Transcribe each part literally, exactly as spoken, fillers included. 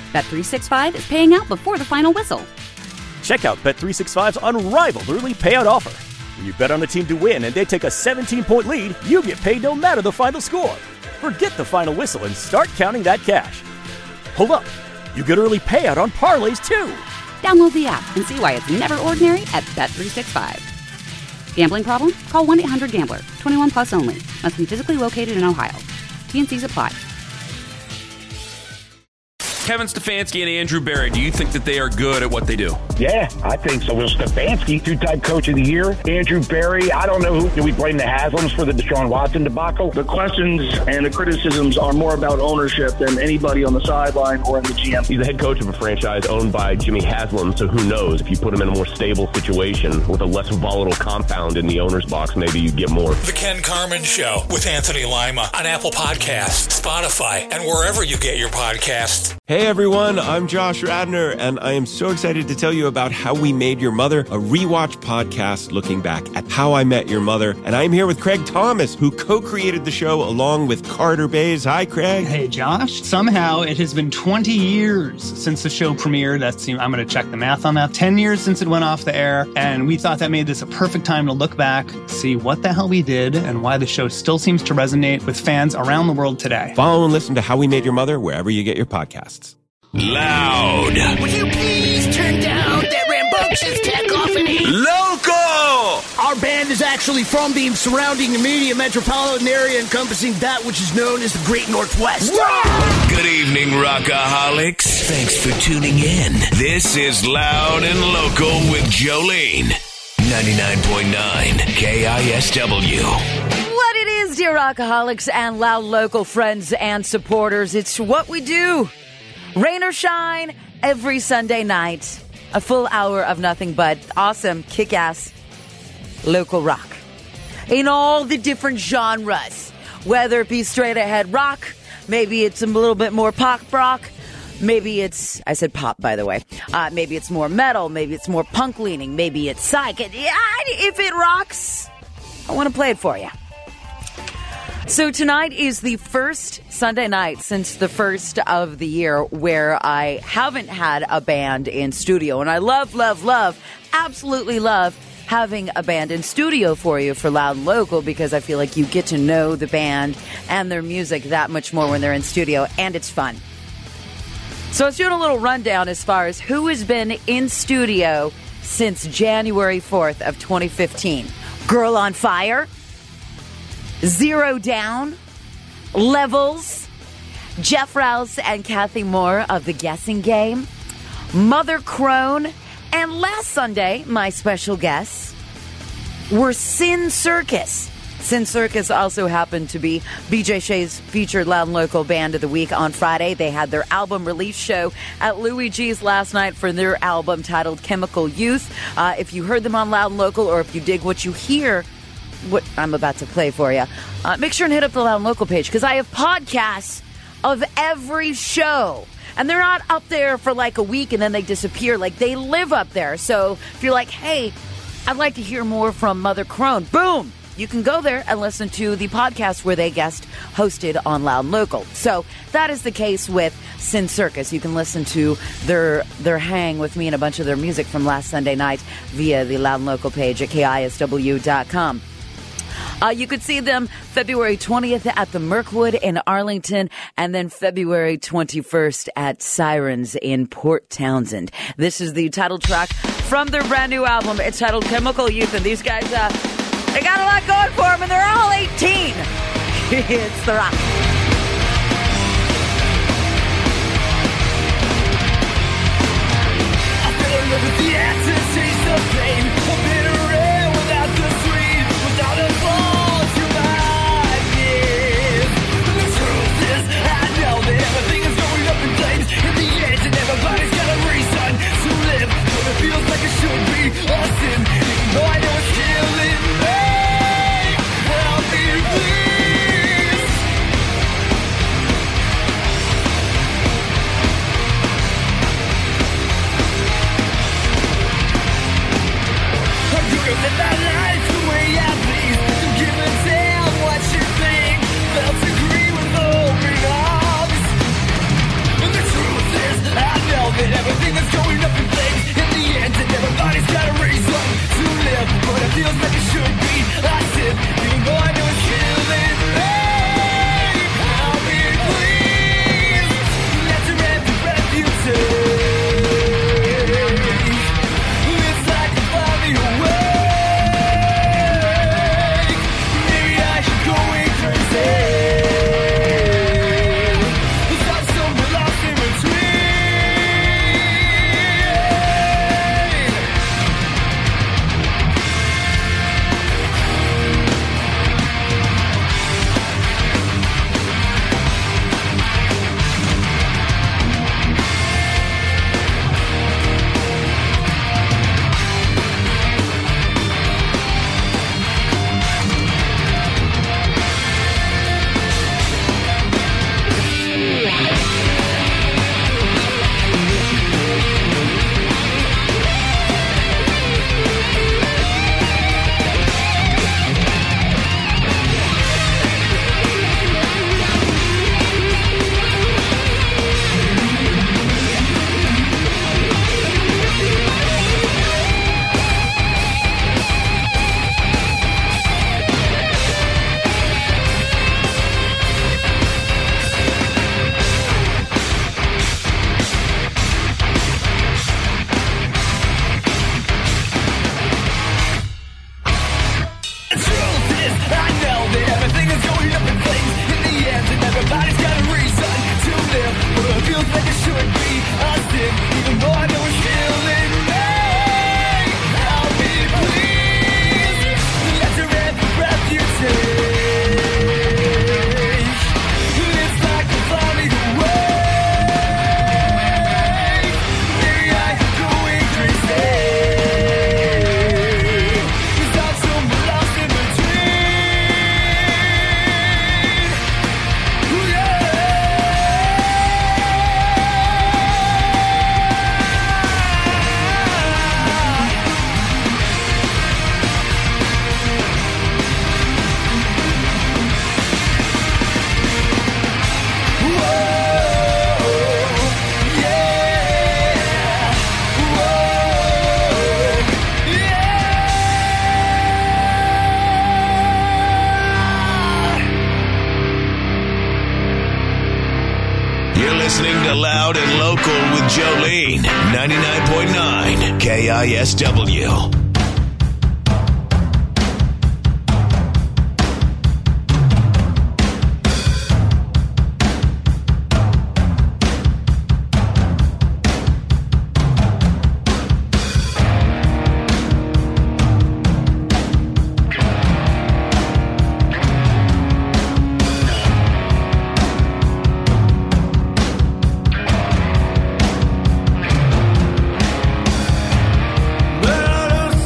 Bet three sixty-five is paying out before the final whistle. Check out Bet three sixty-five's unrivaled early payout offer. When you bet on a team to win and they take a seventeen-point lead, you get paid no matter the final score. Forget the final whistle and start counting that cash. Hold up. You get early payout on parlays, too. Download the app and see why it's never ordinary at Bet three sixty-five. Gambling problem? Call one eight hundred gambler. twenty-one plus only. Must be physically located in Ohio. T N Cs apply. Kevin Stefanski and Andrew Berry, do you think that they are good at what they do? Yeah, I think so. Well, Stefanski, two-time coach of the year. Andrew Berry, I don't know who. Do we blame the Haslams for the Deshaun Watson debacle? The questions and the criticisms are more about ownership than anybody on the sideline or in the G M. He's the head coach of a franchise owned by Jimmy Haslam, so who knows? If you put him in a more stable situation with a less volatile compound in the owner's box, maybe you get more. The Ken Carman Show with Anthony Lima on Apple Podcasts, Spotify, and wherever you get your podcasts. Hey everyone, I'm Josh Radner, and I am so excited to tell you about How We Made Your Mother, a rewatch podcast looking back at How I Met Your Mother. And I'm here with Craig Thomas, who co-created the show along with Carter Bays. Hi, Craig. Hey, Josh. Somehow it has been twenty years since the show premiered. That's, I'm going to check the math on that. ten years since it went off the air, and we thought that made this a perfect time to look back, see what the hell we did, and why the show still seems to resonate with fans around the world today. Follow and listen to How We Made Your Mother wherever you get your podcasts. Loud. Would you please turn down that rambunctious cacophony? Local. Our band is actually from the surrounding immediate metropolitan area encompassing that which is known as the Great Northwest. Good evening, Rockaholics. Thanks for tuning in. This is Loud and Local with Jolene. ninety-nine point nine K I S W. What it is, dear Rockaholics and Loud Local friends and supporters, it's what we do. Rain or shine, every Sunday night, a full hour of nothing but awesome, kick-ass local rock in all the different genres, whether it be straight-ahead rock, maybe it's a little bit more pop rock, maybe it's, I said pop, by the way, uh, maybe it's more metal, maybe it's more punk-leaning, maybe it's psych. Yeah, if it rocks, I want to play it for you. So tonight is the first Sunday night since the first of the year where I haven't had a band in studio. And I love, love, love, absolutely love having a band in studio for you for Loud and Local, because I feel like you get to know the band and their music that much more when they're in studio, and it's fun. So I was doing a little rundown as far as who has been in studio since January fourth of twenty fifteen. Girl on Fire, Zero Down, Levels, Jeff Rouse and Kathy Moore of The Guessing Game, Mother Crone, and last Sunday, my special guests were Sin Circus. Sin Circus also happened to be B J Shea's featured Loud and Local Band of the Week on Friday. They had their album release show at Louis G's last night for their album titled Chemical Youth. Uh, if you heard them on Loud and Local, or if you dig what you hear, what I'm about to play for you, uh, make sure and hit up the Loud and Local page, because I have podcasts of every show. And they're not up there for like a week and then they disappear. Like, they live up there. So if you're like, hey, I'd like to hear more from Mother Crone, boom, you can go there and listen to the podcast where they guest hosted on Loud and Local. So that is the case with Sin Circus. You can listen to their their hang with me and a bunch of their music from last Sunday night via the Loud and Local page at K I S W dot com. Uh, you could see them February twentieth at the Mirkwood in Arlington, and then February twenty-first at Sirens in Port Townsend. This is the title track from their brand new album. It's titled Chemical Youth, and these guys, uh, they got a lot going for them, and they're all eighteen. It's The Rock. I fell in love with the aftertaste of pain. A bitter air without the sweet, without a fall to my years. The truth is, I know that everything is going up in flames in the end, and everybody's got a reason to live. But it feels like it should be a sin, even though I know it's killing me. Help me, please. Loud and Local with Jolene. ninety-nine point nine K I S W. Well,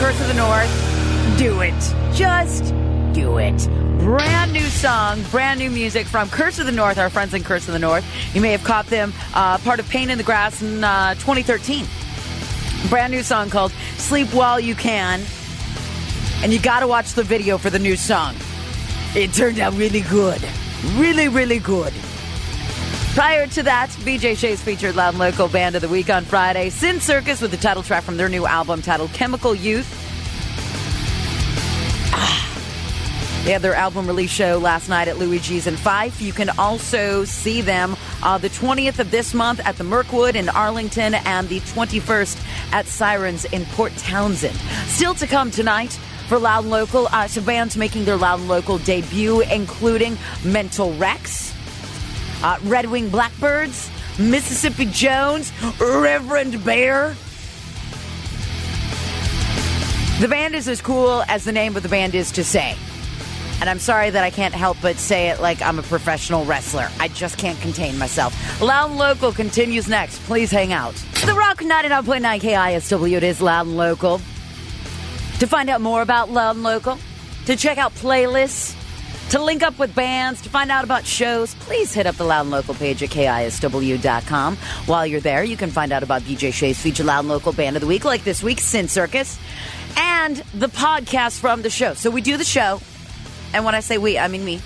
Curse of the North, do it. Just do it. Brand new song, brand new music from Curse of the North, our friends in Curse of the North. You may have caught them uh, part of Pain in the Grass in uh, twenty thirteen. Brand new song called Sleep While You Can. And you got to watch the video for the new song. It turned out really good. Really, really good. Prior to that, B J Shea's featured Loud and Local Band of the Week on Friday. Sin Circus with the title track from their new album titled Chemical Youth. Ah. They had their album release show last night at Louis G's in Fife. You can also see them uh, the twentieth of this month at the Mirkwood in Arlington and the twenty-first at Sirens in Port Townsend. Still to come tonight for Loud and Local, uh, some bands making their Loud and Local debut, including Mental Rex, Uh, Red Wing Blackbirds, Mississippi Jones, Reverend Bear. The band is as cool as the name of the band is to say. And I'm sorry that I can't help but say it like I'm a professional wrestler. I just can't contain myself. Loud and Local continues next. Please hang out. The Rock ninety-nine point nine K I S W, it is Loud and Local. To find out more about Loud and Local, to check out playlists, to link up with bands, to find out about shows, please hit up the Loud and Local page at K I S W dot com. While you're there, you can find out about B J Shea's featured Loud and Local Band of the Week, like this week, Sin Circus, and the podcast from the show. So we do the show, and when I say we, I mean me.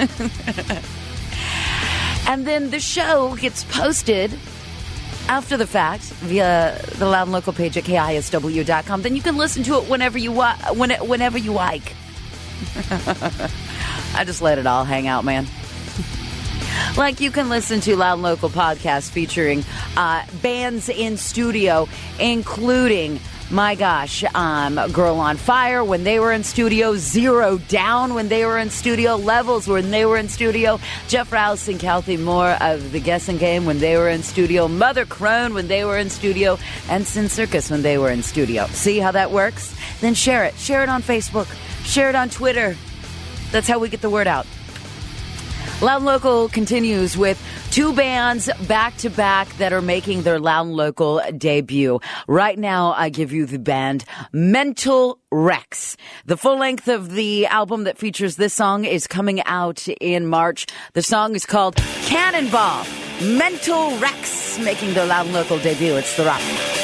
And then the show gets posted after the fact via the Loud and Local page at K I S W dot com. Then you can listen to it whenever you, wa- when it, whenever you like. I just let it all hang out, man. Like you can listen to Loud and Local podcast featuring uh, bands in studio, including, my gosh, um, Girl on Fire when they were in studio, Zero Down when they were in studio, Levels when they were in studio, Jeff Rouse and Kathy Moore of The Guessing Game when they were in studio, Mother Crone when they were in studio, and Sin Circus when they were in studio. See how that works? Then share it. Share it on Facebook. Share it on Twitter. That's how we get the word out. Loud and Local continues with two bands back-to-back that are making their Loud and Local debut. Right now, I give you the band Mental Rex. The full length of the album that features this song is coming out in March. The song is called Cannonball. Mental Rex making their Loud and Local debut. It's The Rock.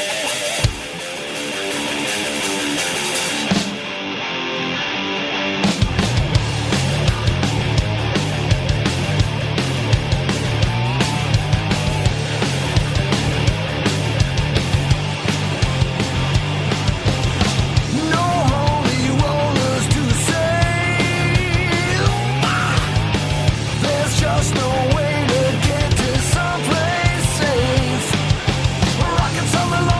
Just no way to get to someplace safe. Rockin' something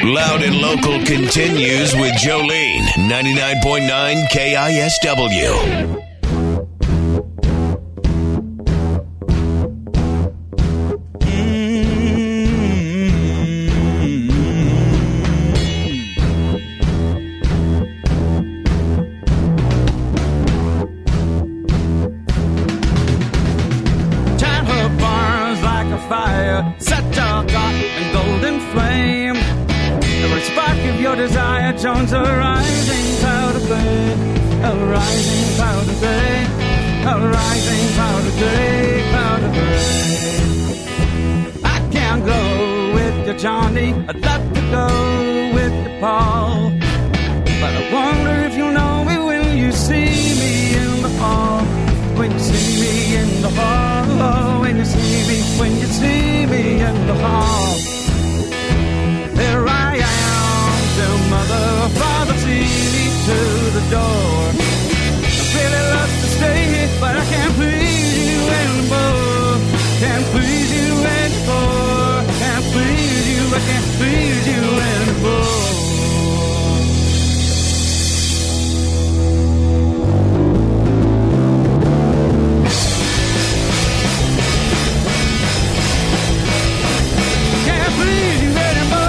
Loud and Local continues with Jolene, ninety-nine point nine K I S W. Jones, a rising cloud of gray, a rising cloud of gray, a rising cloud of gray, cloud of gray. I can't go with you, Johnny, I'd love to go with you, Paul, but I wonder if you'll know me when you see me in the hall, when you see me in the hall, when you see me, when you see me in the hall. There I am, till mother or father see me to the door. I really love to stay here, but I can't please you anymore. Can't please you anymore. Can't please you, I can't please you anymore. Can't please you anymore.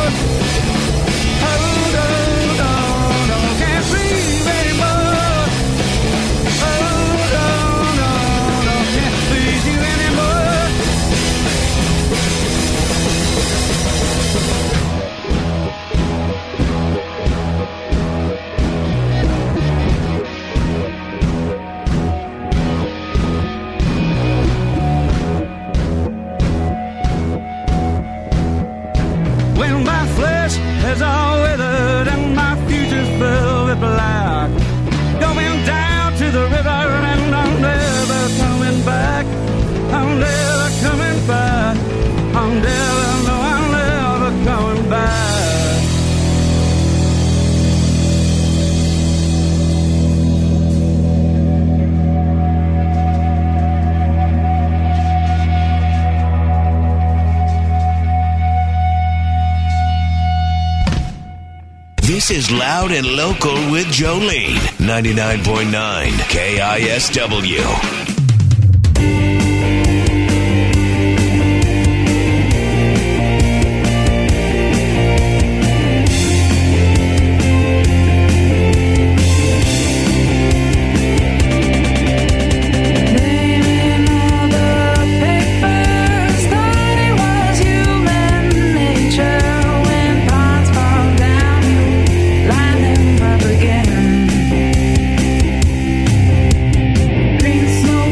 When my flesh is all withered and my future's filled with black, going down to the river and I'm never coming back. I'm never coming back. I'm never, no, I'm never coming back. This is Loud and Local with Jolene, ninety-nine point nine K I S W. Green snow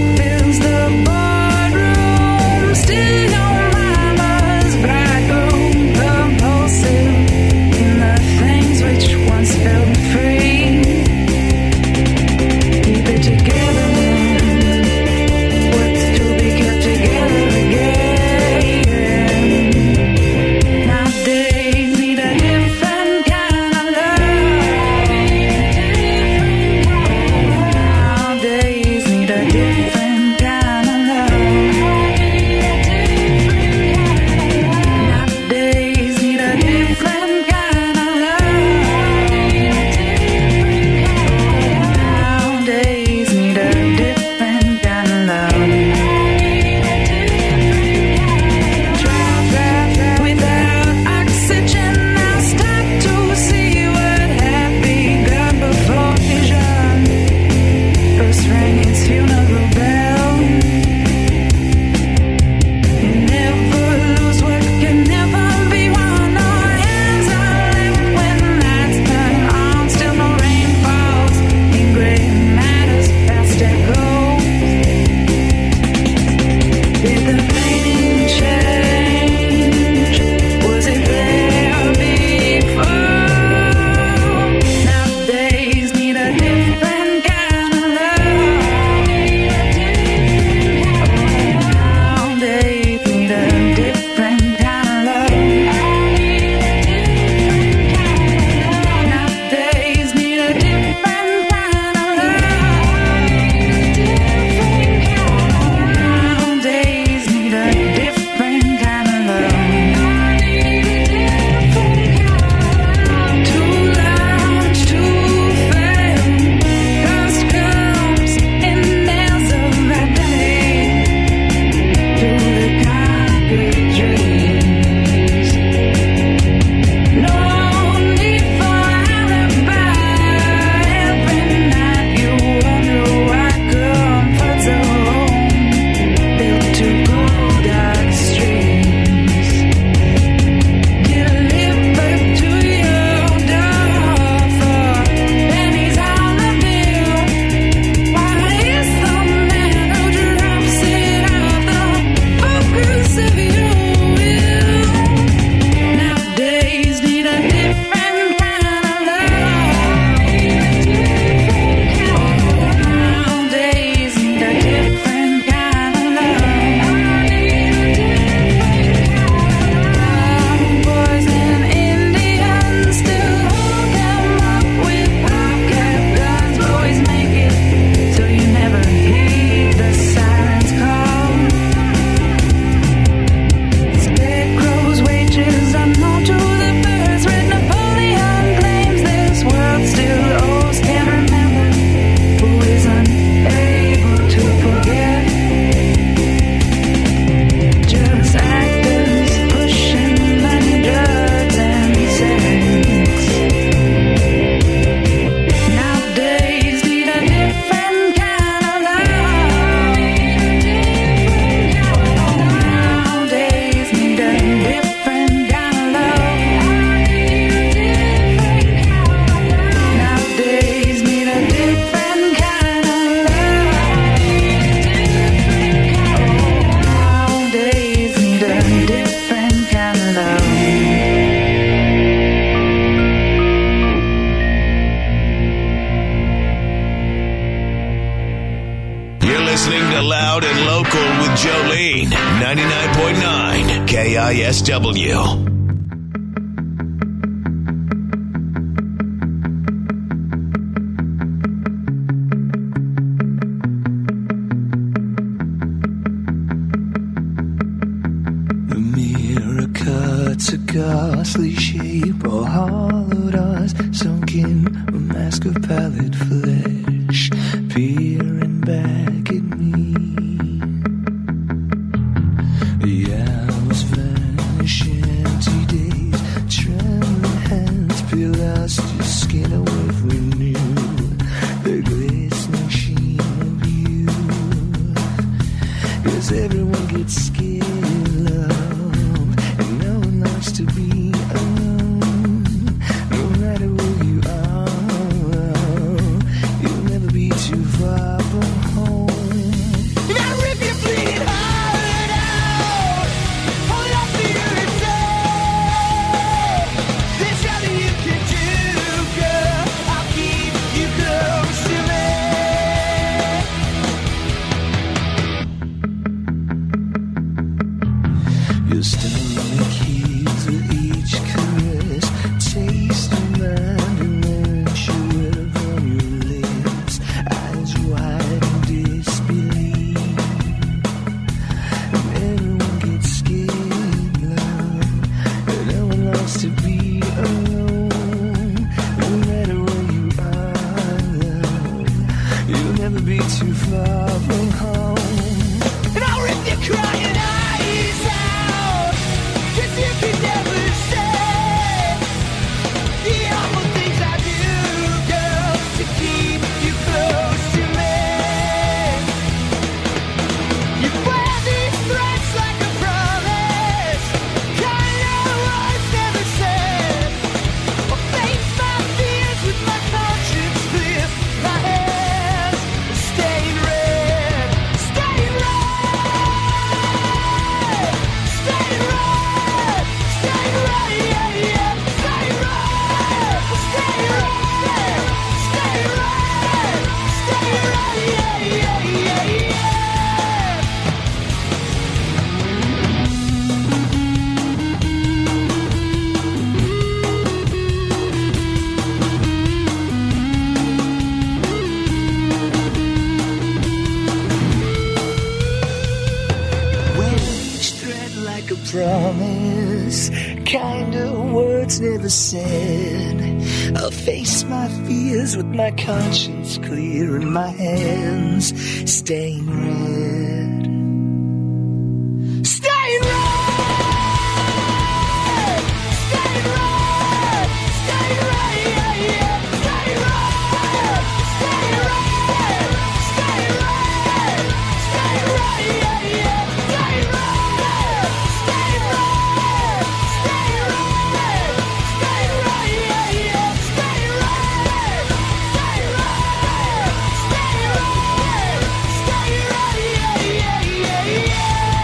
Loud and Local with Jolene. ninety-nine point nine K I S W. A ghastly shape, all hollowed eyes sunk in a mask of pallid flesh, peering back at me. The hours vanish, empty days, trembling hands peel out your skin away from you, the glistening sheen of you. 'Cause everyone gets scared, to be alone, no matter where you are, you'll never be too far from home. Now rip your bleeding heart out, hold on to yourself. There's nothing you can do, girl. I'll keep you close to me. Your stomach heals with each caress, taste of mind and then sugar from your lips, eyes wide in disbelief. And everyone gets scared, love, and no one likes to be alone. No matter where you are, love, you'll never be too far from home. And I'll rip your crying eyes out, 'cause you can never say the awful things I do, girl, to keep you close to me. You wear these threats like a promise, kind of words never said. I'll face my fears with my conscience clear, my hands stained red, stained red, stained red, stained red, yeah, yeah, stained red, stained red, stained red, stained red, yeah, yeah, yeah, yeah. Wear each thread like a promise, kind of words never said. I'll face my fears with my conscience clear and my hands stained red. Stained red! Stained red! Stained red, yeah, yeah. Stained red! Stained red! Stained red! Stained red, yeah, yeah. Stained red! Stained red! Stained red! Stained red, yeah, yeah. Stained red! Stained red! Stained red! Stained red, yeah, yeah, yeah, yeah.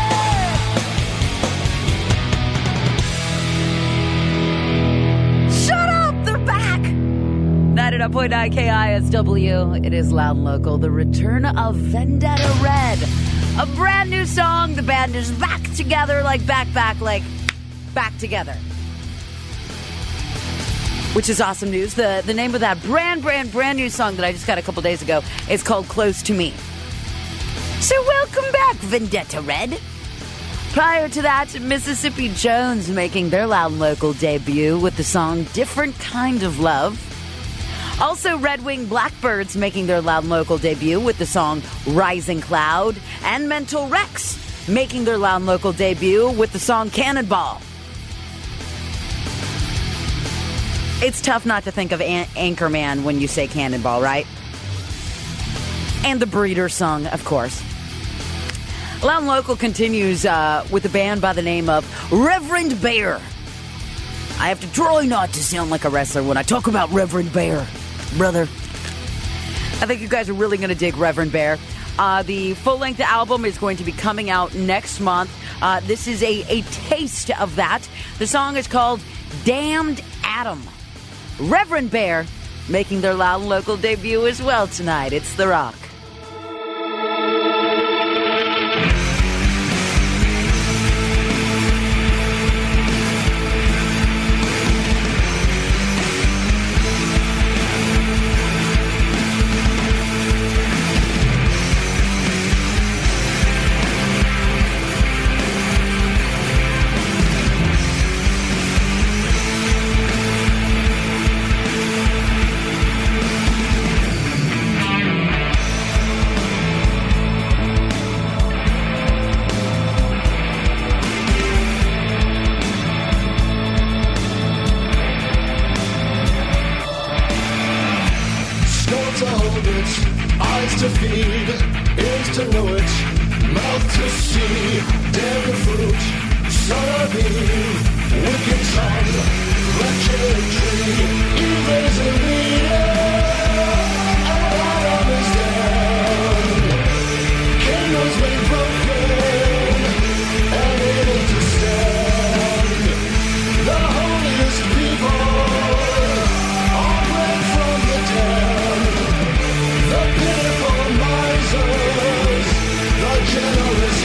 Shut up! They're back! ninety-nine point nine K I S W. It is Loud and Local. The return of Vendetta Red. A brand new song. The band is back together, like back, back, like back together. Which is awesome news. The, the name of that brand, brand, brand new song that I just got a couple days ago is called Close to Me. So welcome back, Vendetta Red. Prior to that, Mississippi Jones making their Loud and Local debut with the song Different Kind of Love. Also, Red Wing Blackbirds making their Loud and Local debut with the song Rising Cloud. And Mental Rex making their Loud and Local debut with the song Cannonball. It's tough not to think of An- Anchorman when you say Cannonball, right? And the Breeder song, of course. Loud and Local continues uh, with a band by the name of Reverend Bear. I have to try not to sound like a wrestler when I talk about Reverend Bear, brother. I think you guys are really going to dig Reverend Bear. Uh, the full-length album is going to be coming out next month. Uh, this is a, a taste of that. The song is called Damned Adam. Reverend Bear making their Loud and Local debut as well tonight. It's The Rock. to feed, ears to know it, mouth to see, damn the fruit, son of Eve, wicked tongue, wretched tree, evil is a leader, Adam is down, kingdoms made broken, and able to stand, the holiest people, all bred from the dead, the pitiful misers, the generous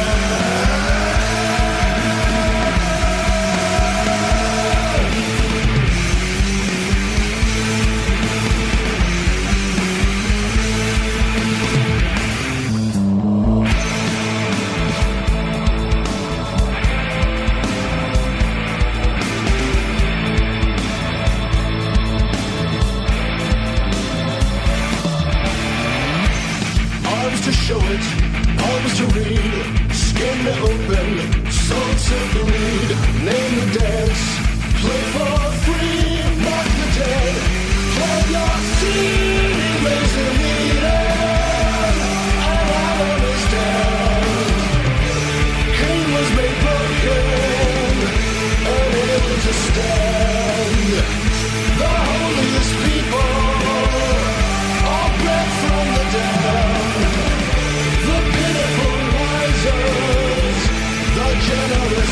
to show it, palms to read, skin to open, soul to bleed, name the dance, play for free, mark the dead, plant your seed, raise the leader, and Adam is down. Cain was made broken, unable to stand. The holiest people, all bred from the dead. The pitiful misers, the generous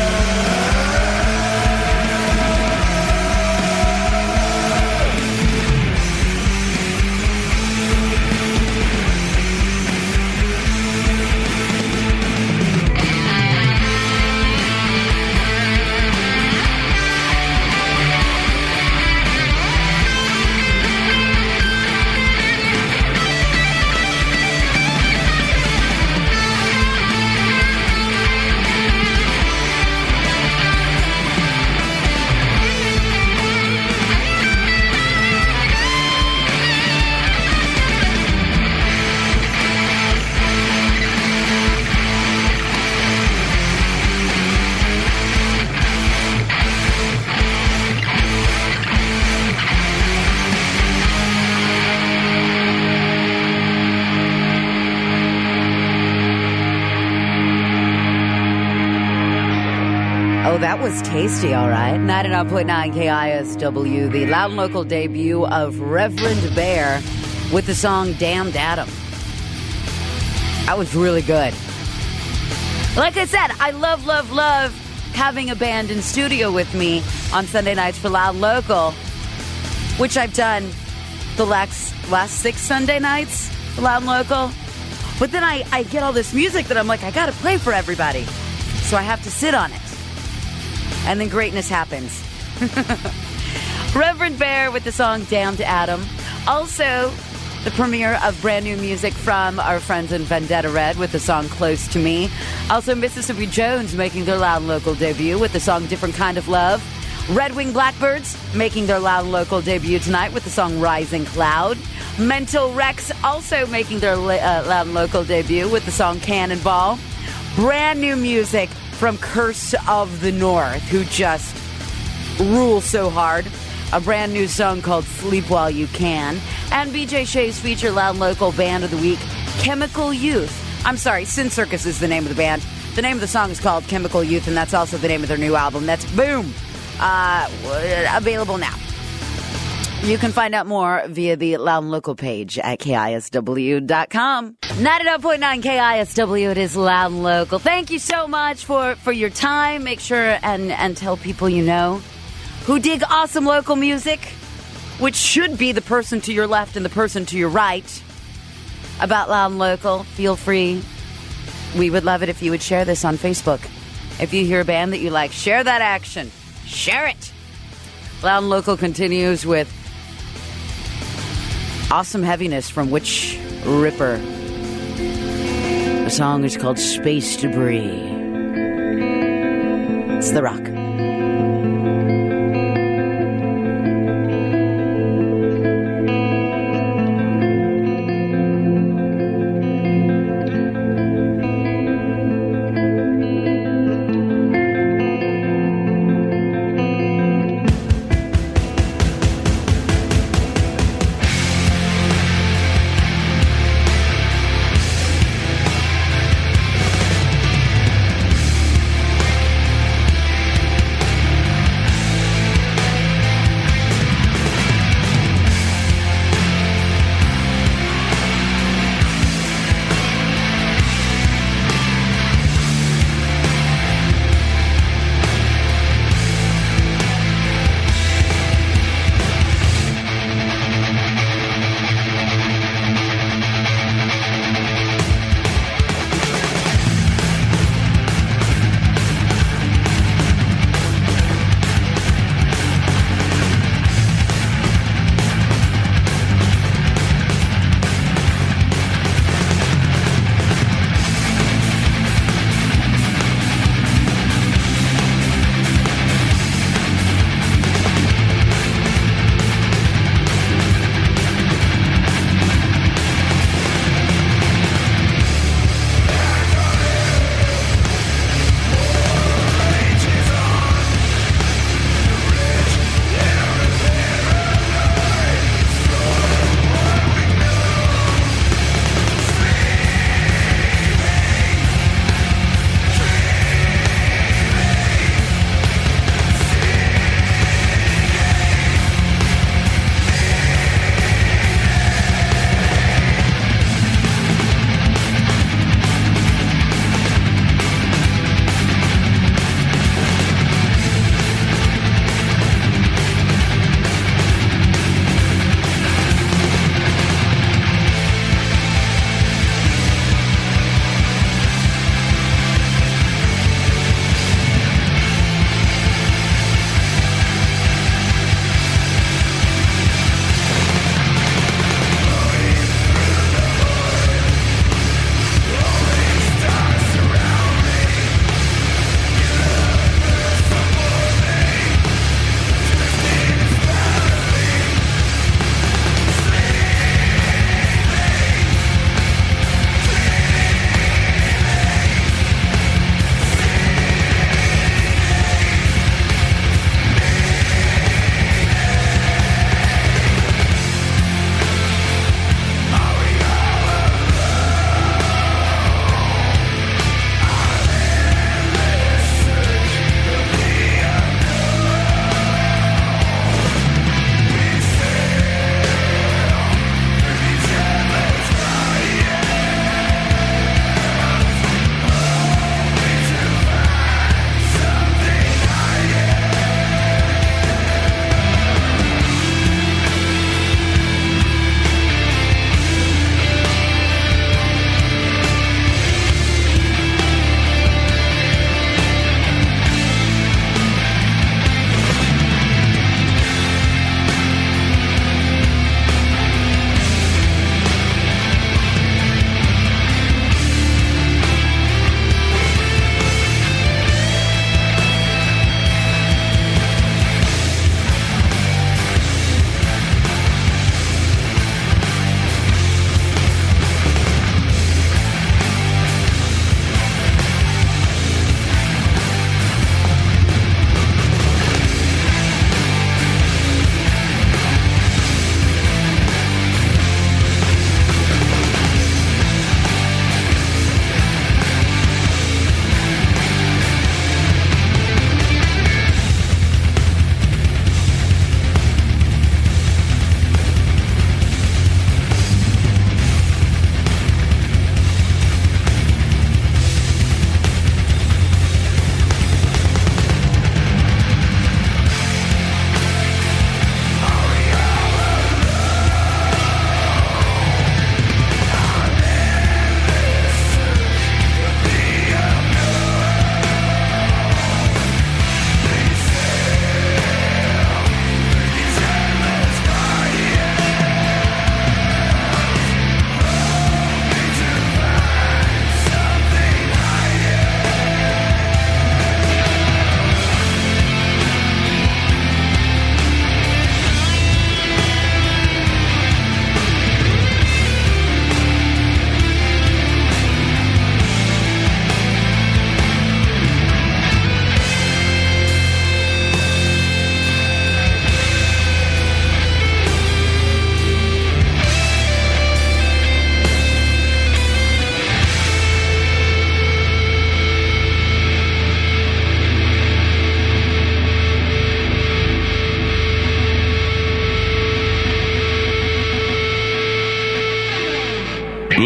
Oh, that was tasty, all right. ninety-nine point nine K I S W, the Loud and Local debut of Reverend Bear with the song Damned Adam. That was really good. Like I said, I love, love, love having a band in studio with me on Sunday nights for Loud and Local, which I've done the last, last six Sunday nights for Loud and Local. But then I, I get all this music that I'm like, I got to play for everybody. So I have to sit on it. And then greatness happens. Reverend Bear with the song Damned Adam. Also, the premiere of brand new music from our friends in Vendetta Red with the song Close to Me. Also, Mississippi Jones making their Loud and Local debut with the song Different Kind of Love. Red Wing Blackbirds making their Loud and Local debut tonight with the song Rising Cloud. Mental Rex also making their uh, Loud and Local debut with the song Cannonball. Brand new music from Curse of the North, who just rule so hard. A brand new song called Sleep While You Can. And B J Shea's feature Loud and Local Band of the Week, Chemical Youth. I'm sorry, Sin Circus is the name of the band. The name of the song is called Chemical Youth, and that's also the name of their new album. That's Boom! Uh, available now. You can find out more via the Loud and Local page at K I S W dot com. ninety-nine point nine K I S W, it is Loud and Local. Thank you so much for, for your time. Make sure and, and tell people you know who dig awesome local music, which should be the person to your left and the person to your right, about Loud and Local. Feel free. We would love it if you would share this on Facebook. If you hear a band that you like, share that action. Share it. Loud and Local continues with awesome heaviness from Witch Ripper. The song is called Space Debris. It's The Rock.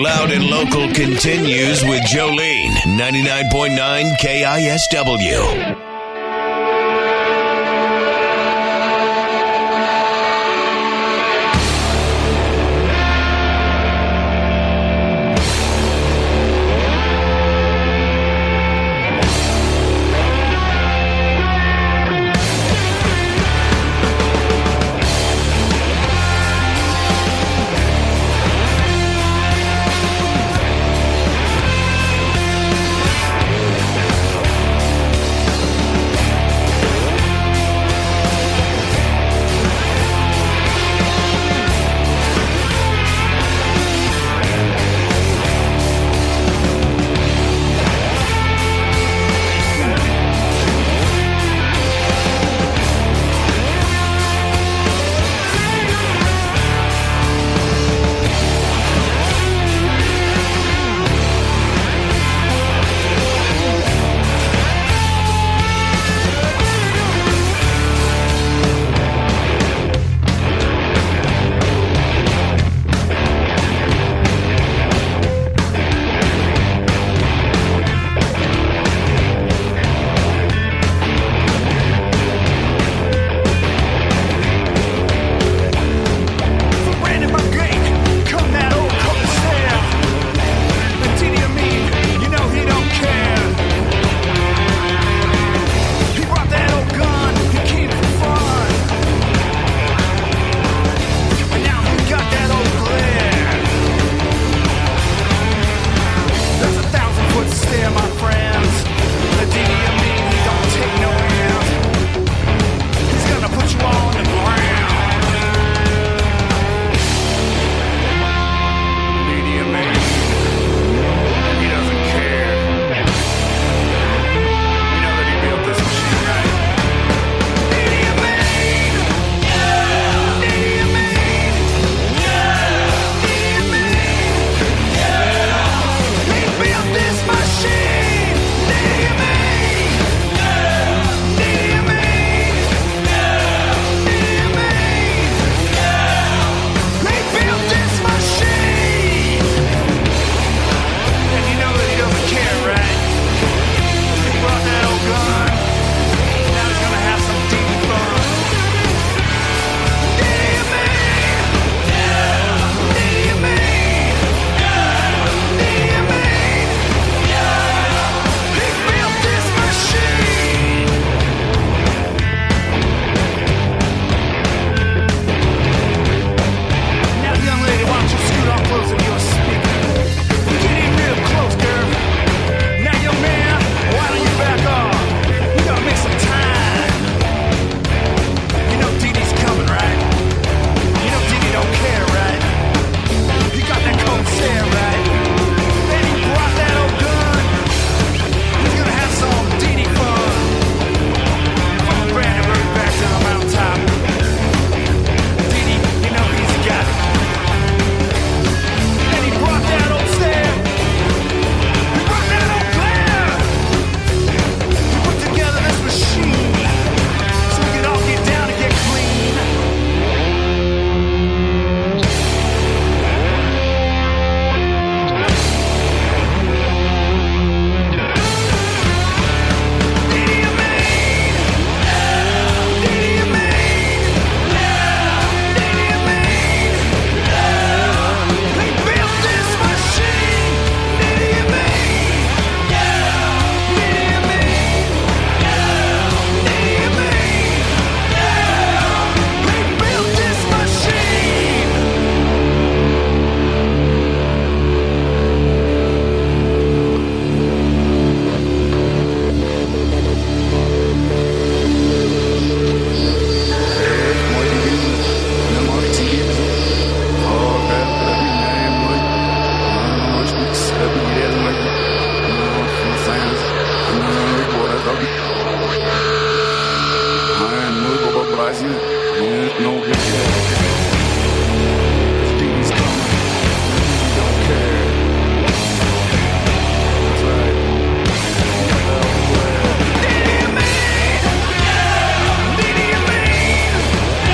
Loud and Local continues with Jolene, ninety-nine point nine K I S W.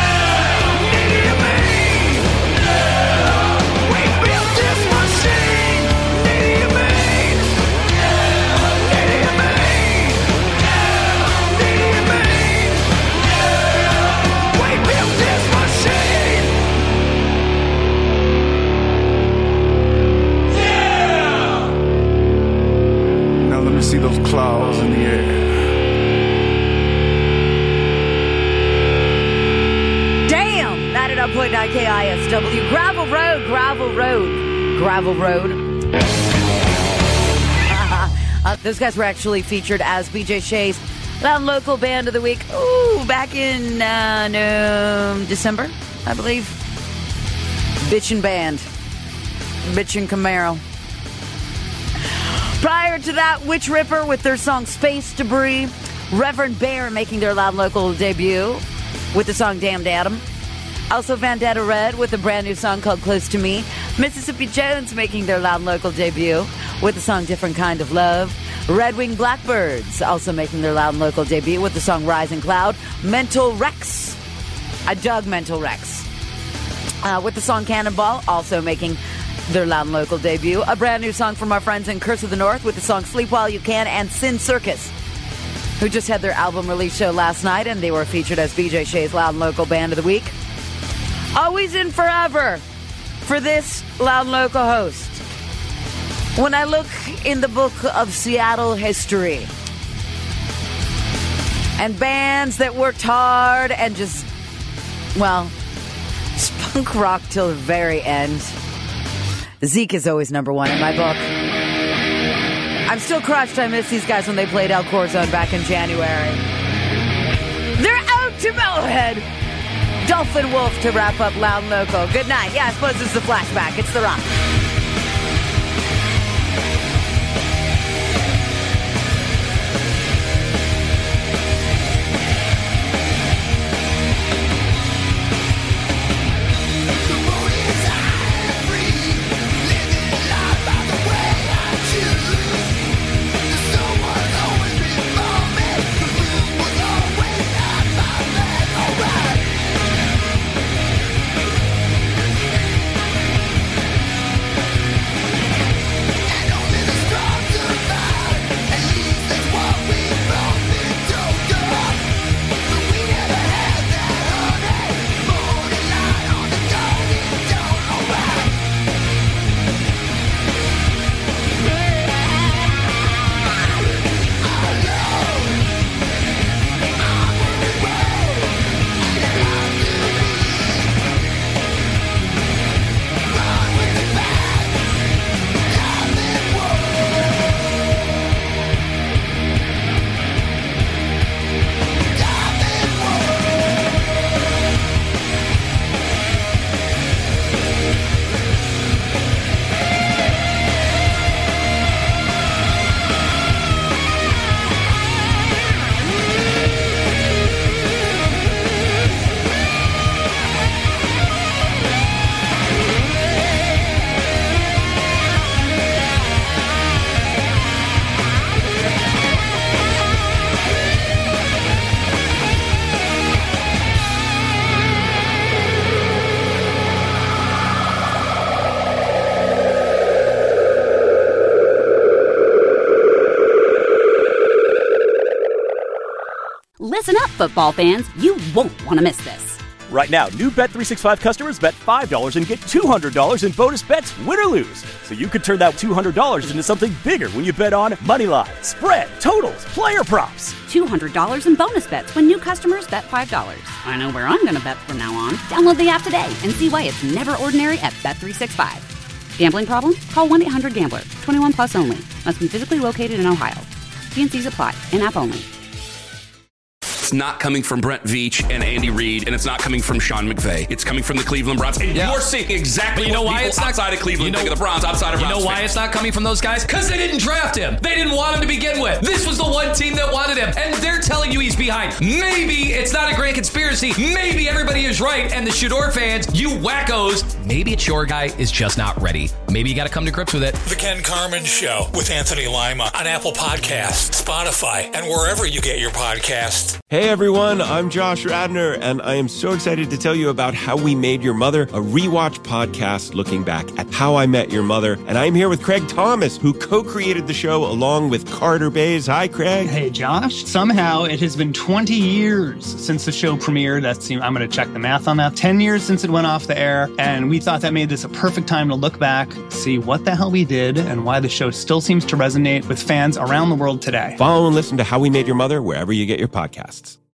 We built this machine. nine K I S W. Gravel Road, Gravel Road, Gravel Road. uh, those guys were actually featured as B J Shea's Loud and Local Band of the Week. Ooh, back in uh, no, December, I believe. Bitchin' Band. Bitchin' Camaro. Prior to that, Witch Ripper with their song Space Debris. Reverend Bear making their Loud and Local debut with the song Damned Adam. Also Vendetta Red with a brand new song called Close to Me. Mississippi Jones making their Loud and Local debut with the song Different Kind of Love. Red Wing Blackbirds also making their Loud and Local debut with the song Rising Cloud. Mental Rex. I dug Mental Rex. Uh, with the song Cannonball also making their Loud and Local debut. A brand new song from our friends in Curse of the North with the song Sleep While You Can. And Sin Circus, who just had their album release show last night, and they were featured as B J Shea's Loud and Local Band of the Week. Always and forever for this Loud and Local host. When I look in the book of Seattle history and bands that worked hard and just, well, spunk rock till the very end, Zeke is always number one in my book. I'm still crushed I missed these guys when they played El Corazon back in January. They're out to Mohead. Dolphin Wolf to wrap up Loud and Local. Good night. Yeah, I suppose it's the flashback. It's The Rock. Listen up, football fans. You won't want to miss this. Right now, new Bet three sixty-five customers bet five dollars and get two hundred dollars in bonus bets, win or lose. So you could turn that two hundred dollars into something bigger when you bet on money line, spread, totals, player props. two hundred dollars in bonus bets when new customers bet five dollars. I know where I'm going to bet from now on. Download the app today and see why it's never ordinary at Bet three sixty-five. Gambling problem? Call one eight hundred gambler. twenty-one plus only. Must be physically located in Ohio. T N Cs apply. In-app only. It's not coming from Brent Veach and Andy Reid, and it's not coming from Sean McVay. It's coming from the Cleveland Browns. And yeah. You're seeing exactly but you know what why people it's not, outside of Cleveland you know, think of the Browns, outside of You Browns know why fans. it's not coming from those guys? Because they didn't draft him. They didn't want him to begin with. This was the one team that wanted him, and they're telling you he's behind. Maybe it's not a grand conspiracy. Maybe everybody is right, and the Shador fans, you wackos, maybe it's your guy is just not ready. Maybe you got to come to grips with it. The Ken Carman Show with Anthony Lima on Apple Podcasts, Spotify, and wherever you get your podcasts. Hey everyone, I'm Josh Radner, and I am so excited to tell you about How We Made Your Mother, a rewatch podcast looking back at How I Met Your Mother. And I'm here with Craig Thomas, who co-created the show along with Carter Bays. Hi, Craig. Hey, Josh. Somehow it has been twenty years since the show premiered. That's, I'm going to check the math on that. ten years since it went off the air, and we thought that made this a perfect time to look back, see what the hell we did, and why the show still seems to resonate with fans around the world today. Follow and listen to How We Made Your Mother wherever you get your podcasts.